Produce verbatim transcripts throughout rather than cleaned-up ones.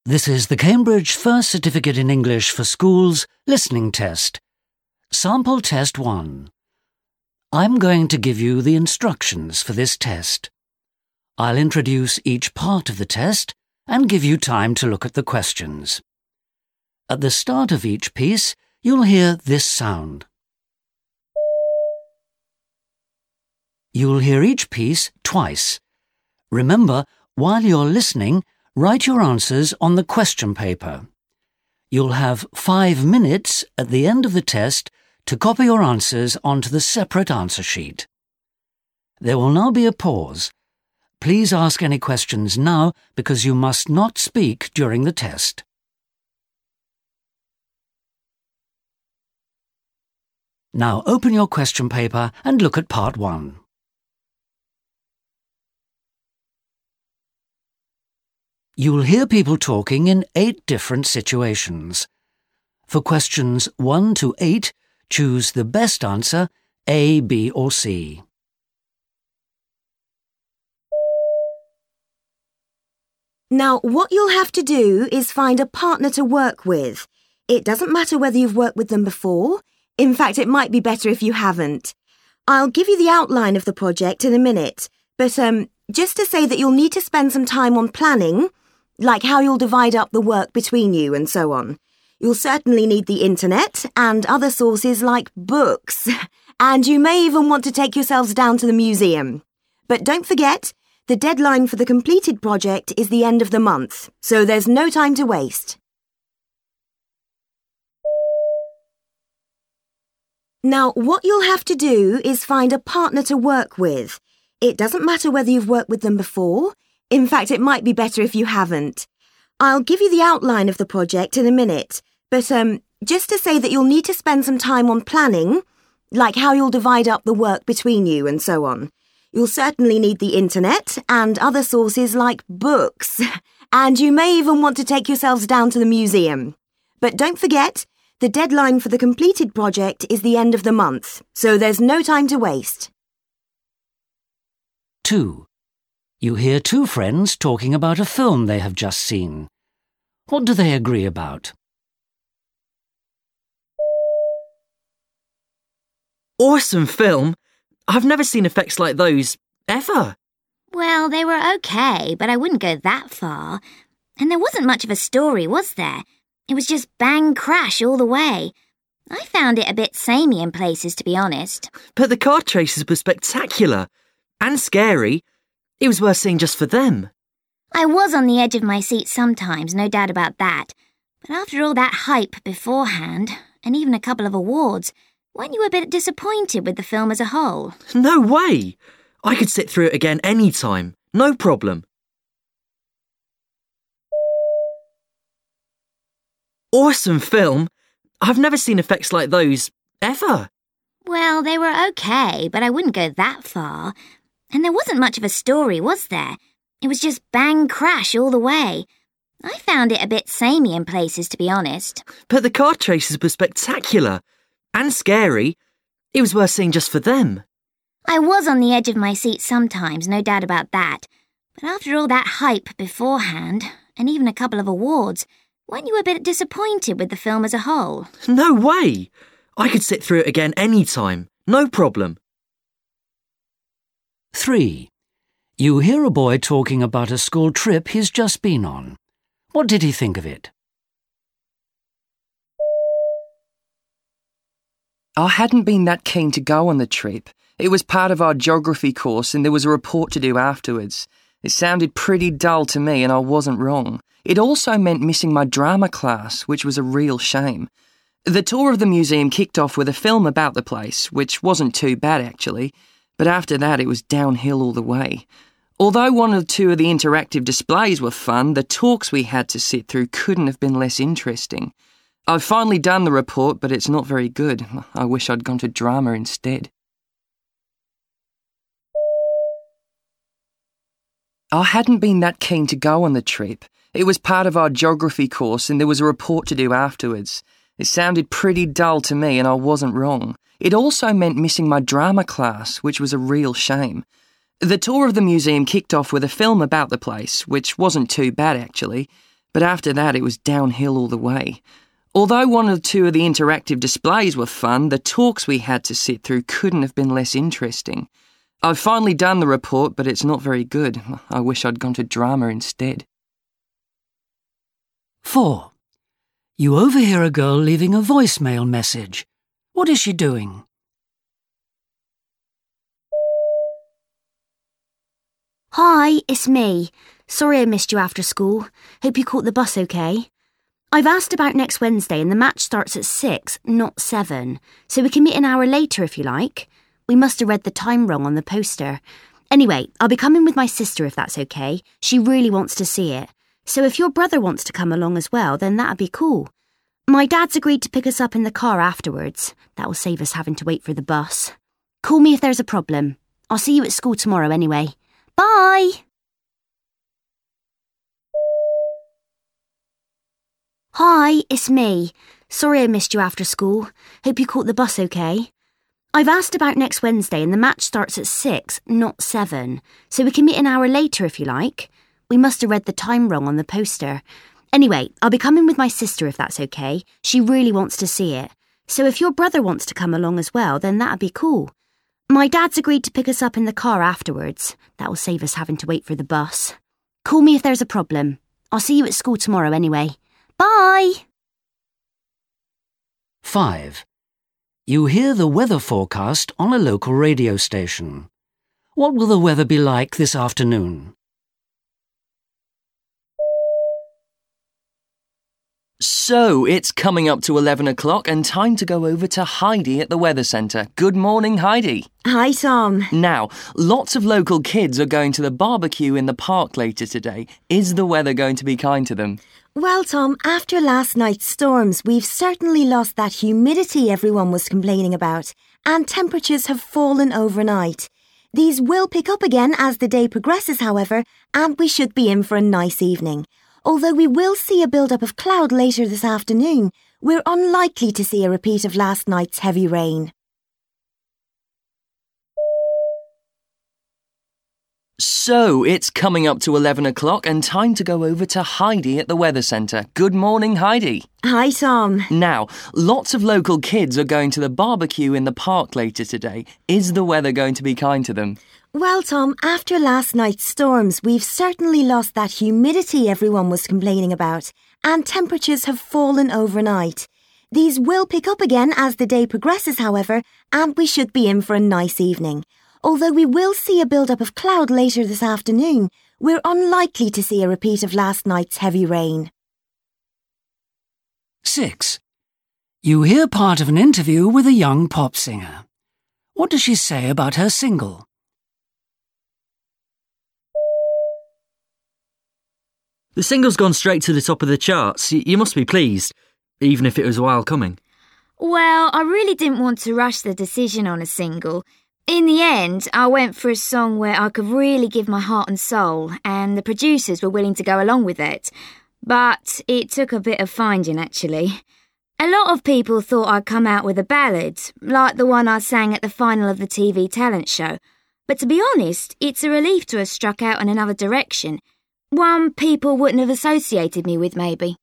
This is the Cambridge First Certificate in English for Schools listening test. Sample Test one. I'm going to give you the instructions for this test. I'll introduce each part of the test and give you time to look at the questions. At the start of each piece, you'll hear this sound. You'll hear each piece twice. Remember, while you're listening, write your answers on the question paper. You'll have five minutes at the end of the test to copy your answers onto the separate answer sheet. There will now be a pause. Please ask any questions now because you must not speak during the test. Now open your question paper and look at part one. You'll hear people talking in eight different situations. For questions one to eight, choose the best answer, A, B or C. Now, what you'll have to do is find a partner to work with. It doesn't matter whether you've worked with them before. In fact, it might be better if you haven't. I'll give you the outline of the project in a minute, but um, just to say that you'll need to spend some time on planning, like how you'll divide up the work between you and so on. You'll certainly need the internet and other sources like books. And you may even want to take yourselves down to the museum. But don't forget, the deadline for the completed project is the end of the month, so there's no time to waste. Now, what you'll have to do is find a partner to work with. It doesn't matter whether you've worked with them before. In fact, it might be better if you haven't. I'll give you the outline of the project in a minute, but um, just to say that you'll need to spend some time on planning, like how you'll divide up the work between you and so on. You'll certainly need the internet and other sources like books. And you may even want to take yourselves down to the museum. But don't forget, the deadline for the completed project is the end of the month, so there's no time to waste. two. You hear two friends talking about a film they have just seen. What do they agree about? Awesome film! I've never seen effects like those, ever. Well, they were okay, but I wouldn't go that far. And there wasn't much of a story, was there? It was just bang crash all the way. I found it a bit samey in places, to be honest. But the car chases were spectacular and scary. It was worth seeing just for them. I was on the edge of my seat sometimes, no doubt about that. But after all that hype beforehand, and even a couple of awards, weren't you a bit disappointed with the film as a whole? No way! I could sit through it again any time, no problem. Awesome film! I've never seen effects like those, ever. Well, they were okay, but I wouldn't go that far. And there wasn't much of a story, was there? It was just bang crash all the way. I found it a bit samey in places, to be honest. But the car chases were spectacular and scary. It was worth seeing just for them. I was on the edge of my seat sometimes, no doubt about that. But after all that hype beforehand, and even a couple of awards, weren't you a bit disappointed with the film as a whole? No way! I could sit through it again any time, no problem. three. You hear a boy talking about a school trip he's just been on. What did he think of it? I hadn't been that keen to go on the trip. It was part of our geography course and there was a report to do afterwards. It sounded pretty dull to me and I wasn't wrong. It also meant missing my drama class, which was a real shame. The tour of the museum kicked off with a film about the place, which wasn't too bad actually. But after that, it was downhill all the way. Although one or two of the interactive displays were fun, the talks we had to sit through couldn't have been less interesting. I've finally done the report, but it's not very good. I wish I'd gone to drama instead. I hadn't been that keen to go on the trip. It was part of our geography course and there was a report to do afterwards. It sounded pretty dull to me and I wasn't wrong. It also meant missing my drama class, which was a real shame. The tour of the museum kicked off with a film about the place, which wasn't too bad actually. But after that, it was downhill all the way. Although one or two of the interactive displays were fun, the talks we had to sit through couldn't have been less interesting. I've finally done the report, but it's not very good. I wish I'd gone to drama instead. four. You overhear a girl leaving a voicemail message. What is she doing? Hi, it's me. Sorry I missed you after school. Hope you caught the bus okay. I've asked about next Wednesday and the match starts at six, not seven. So we can meet an hour later if you like. We must have read the time wrong on the poster. Anyway, I'll be coming with my sister if that's okay. She really wants to see it. So if your brother wants to come along as well, then that'd be cool. My dad's agreed to pick us up in the car afterwards. That will save us having to wait for the bus. Call me if there's a problem. I'll see you at school tomorrow anyway. Bye! Hi, it's me. Sorry I missed you after school. Hope you caught the bus okay. I've asked about next Wednesday and the match starts at six, not seven. So we can meet an hour later if you like. We must have read the time wrong on the poster. Anyway, I'll be coming with my sister if that's okay. She really wants to see it. So if your brother wants to come along as well, then that'd be cool. My dad's agreed to pick us up in the car afterwards. That will save us having to wait for the bus. Call me if there's a problem. I'll see you at school tomorrow anyway. Bye! five. You hear the weather forecast on a local radio station. What will the weather be like this afternoon? So, it's coming up to eleven o'clock and time to go over to Heidi at the Weather Centre. Good morning, Heidi. Hi, Tom. Now, lots of local kids are going to the barbecue in the park later today. Is the weather going to be kind to them? Well, Tom, after last night's storms, we've certainly lost that humidity everyone was complaining about, and temperatures have fallen overnight. These will pick up again as the day progresses, however, and we should be in for a nice evening. Although we will see a build-up of cloud later this afternoon, we're unlikely to see a repeat of last night's heavy rain. So, it's coming up to eleven o'clock and time to go over to Heidi at the Weather Centre. Good morning, Heidi. Hi, Tom. Now, lots of local kids are going to the barbecue in the park later today. Is the weather going to be kind to them? Well, Tom, after last night's storms, we've certainly lost that humidity everyone was complaining about, and temperatures have fallen overnight. These will pick up again as the day progresses, however, and we should be in for a nice evening. Although we will see a build-up of cloud later this afternoon, we're unlikely to see a repeat of last night's heavy rain. six. You hear part of an interview with a young pop singer. What does she say about her single? The single's gone straight to the top of the charts. Y- you must be pleased, even if it was a while coming. Well, I really didn't want to rush the decision on a single. In the end, I went for a song where I could really give my heart and soul, and the producers were willing to go along with it. But it took a bit of finding, actually. A lot of people thought I'd come out with a ballad, like the one I sang at the final of the T V talent show. But to be honest, it's a relief to have struck out in another direction. One people wouldn't have associated me with, maybe.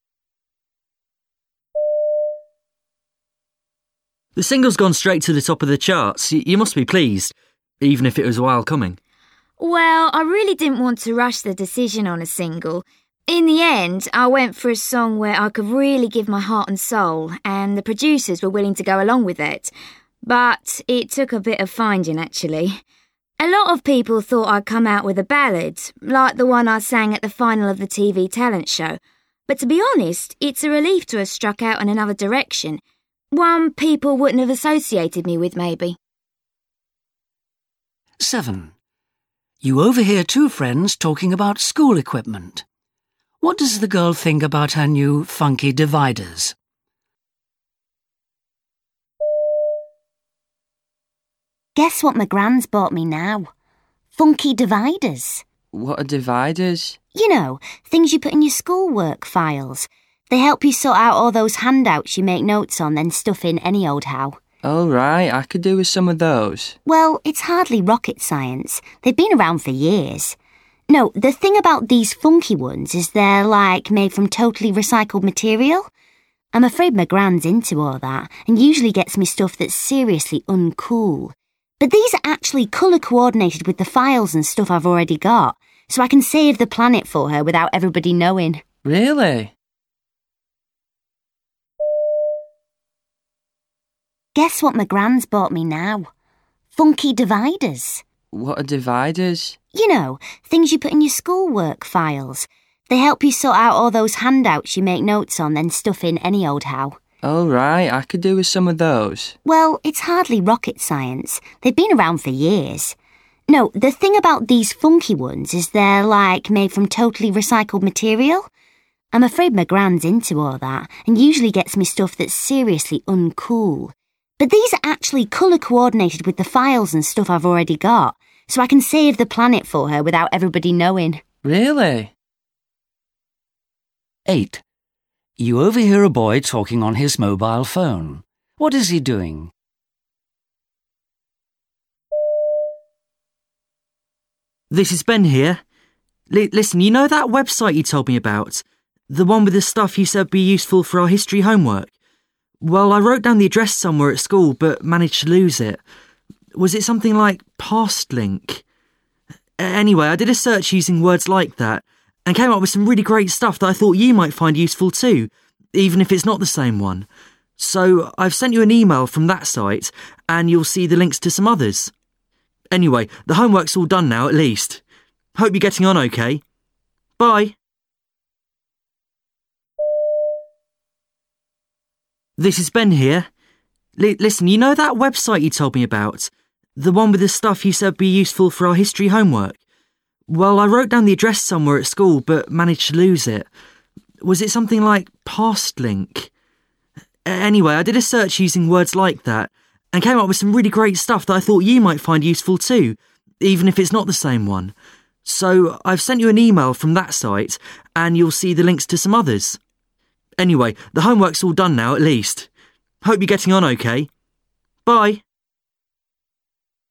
The single's gone straight to the top of the charts. Y- you must be pleased, even if it was a while coming. Well, I really didn't want to rush the decision on a single. In the end, I went for a song where I could really give my heart and soul, and the producers were willing to go along with it. But it took a bit of finding, actually. A lot of people thought I'd come out with a ballad, like the one I sang at the final of the T V talent show. But to be honest, it's a relief to have struck out in another direction. One people wouldn't have associated me with, maybe. seven. You overhear two friends talking about school equipment. What does the girl think about her new funky dividers? Guess what my gran's bought me now? Funky dividers. What are dividers? You know, things you put in your schoolwork files. They help you sort out all those handouts you make notes on, then stuff in any old how. Oh, right, I could do with some of those. Well, it's hardly rocket science. They've been around for years. No, the thing about these funky ones is they're, like, made from totally recycled material. I'm afraid my gran's into all that and usually gets me stuff that's seriously uncool. But these are actually colour-coordinated with the files and stuff I've already got, so I can save the planet for her without everybody knowing. Really? Guess what my gran's bought me now? Funky dividers. What are dividers? You know, things you put in your schoolwork files. They help you sort out all those handouts you make notes on, then stuff in any old how. Oh, right, I could do with some of those. Well, it's hardly rocket science. They've been around for years. No, the thing about these funky ones is they're, like, made from totally recycled material. I'm afraid my gran's into all that and usually gets me stuff that's seriously uncool. But these are actually colour-coordinated with the files and stuff I've already got, so I can save the planet for her without everybody knowing. Really? eight. You overhear a boy talking on his mobile phone. What is he doing? This is Ben here. L- listen, you know that website you told me about? The one with the stuff you said would be useful for our history homework? Well, I wrote down the address somewhere at school, but managed to lose it. Was it something like Pastlink? Anyway, I did a search using words like that, and came up with some really great stuff that I thought you might find useful too, even if it's not the same one. So I've sent you an email from that site, and you'll see the links to some others. Anyway, the homework's all done now at least. Hope you're getting on okay. Bye. This is Ben here. L- listen, you know that website you told me about? The one with the stuff you said would be useful for our history homework? Well, I wrote down the address somewhere at school, but managed to lose it. Was it something like Pastlink? Anyway, I did a search using words like that, and came up with some really great stuff that I thought you might find useful too, even if it's not the same one. So I've sent you an email from that site, and you'll see the links to some others. Anyway, the homework's all done now at least. Hope you're getting on okay. Bye.